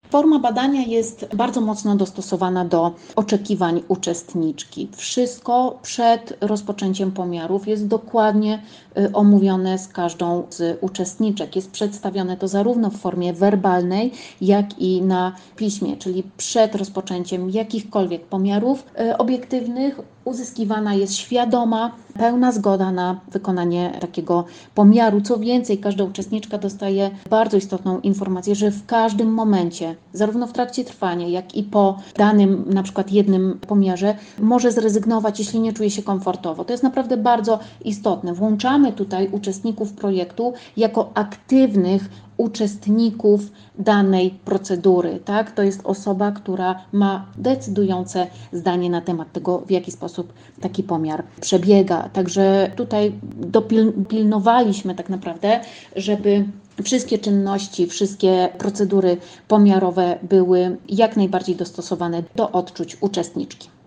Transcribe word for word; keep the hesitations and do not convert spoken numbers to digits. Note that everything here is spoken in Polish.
Forma badania jest bardzo mocno dostosowana do oczekiwań uczestniczki. Wszystko przed rozpoczęciem pomiarów jest dokładnie omówione z każdą z uczestniczek. Jest przedstawione to zarówno w formie werbalnej, jak i na piśmie, czyli przed rozpoczęciem jakichkolwiek pomiarów obiektywnych uzyskiwana jest świadoma, pełna zgoda na wykonanie takiego pomiaru. Co więcej, każda uczestniczka dostaje bardzo istotną informację, że w każdym momencie, zarówno w trakcie trwania, jak i po danym na przykład jednym pomiarze, może zrezygnować, jeśli nie czuje się komfortowo. To jest naprawdę bardzo istotne. Włączamy tutaj uczestników projektu jako aktywnych uczestników danej procedury, tak? To jest osoba, która ma decydujące zdanie na temat tego, w jaki sposób taki pomiar przebiega. Także tutaj dopilnowaliśmy tak naprawdę, żeby wszystkie czynności, wszystkie procedury pomiarowe były jak najbardziej dostosowane do odczuć uczestniczki.